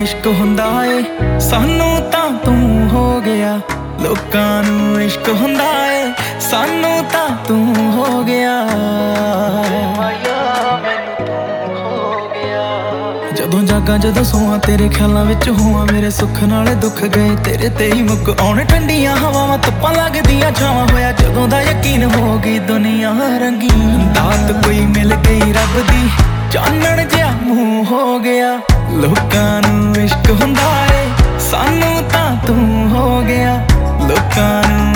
इश्क हुंदा ए सानू तां तू हो गया। लोकां नू इश्क हुंदा ए सानू तां तू हो गया। जदों जागा जदों सोआं तेरे ख्यालां विच होवां, मेरे सुख नाले दुख गए तेरे ते ही मुक आउण। ठंडियां हवावां धुप्पां लगदियां छावां होया जदों दा यकीन हो गई दुनिया रंगीन। दात कोई मिल गई रब दी चानण जिहा मुंह हो गया। लोकां